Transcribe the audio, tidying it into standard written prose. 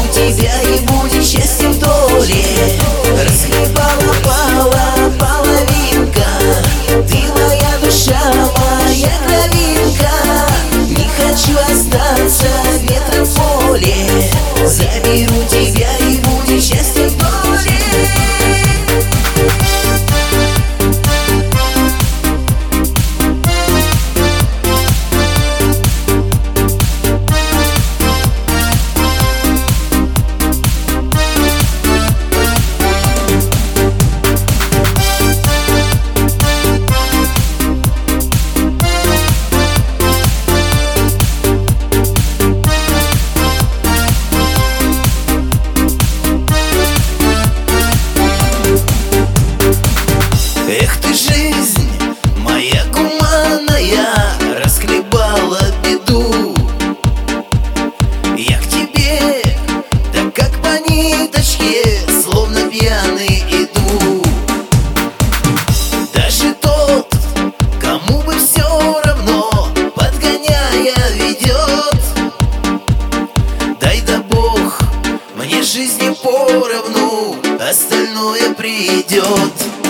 тебя и будет счастье в доле. Расхлебала половинка, ты моя душа, моя кровинка. Не хочу остаться ветром в поле, заберу тебя и будет счастье в доле. Эх ты, жизнь моя гуманная, расхлебала беду. Я к тебе, да как по ниточке, словно пьяный иду. Даже тот, кому бы все равно, подгоняя ведет. Дай да Бог мне жизни поровну, остальное придет.